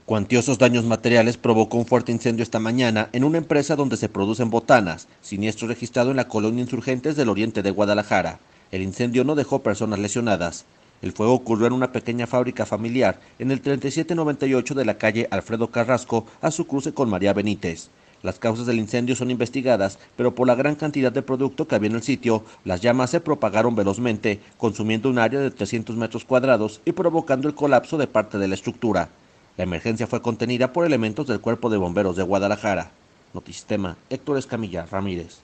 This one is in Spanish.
Cuantiosos daños materiales provocó un fuerte incendio esta mañana en una empresa donde se producen botanas, siniestro registrado en la colonia Insurgentes del oriente de Guadalajara. El incendio no dejó personas lesionadas. El fuego ocurrió en una pequeña fábrica familiar en el 3798 de la calle Alfredo Carrasco a su cruce con María Benítez. Las causas del incendio son investigadas, pero por la gran cantidad de producto que había en el sitio, las llamas se propagaron velozmente, consumiendo un área de 300 metros cuadrados y provocando el colapso de parte de la estructura. La emergencia fue contenida por elementos del Cuerpo de Bomberos de Guadalajara. Notisistema, Héctor Escamilla Ramírez.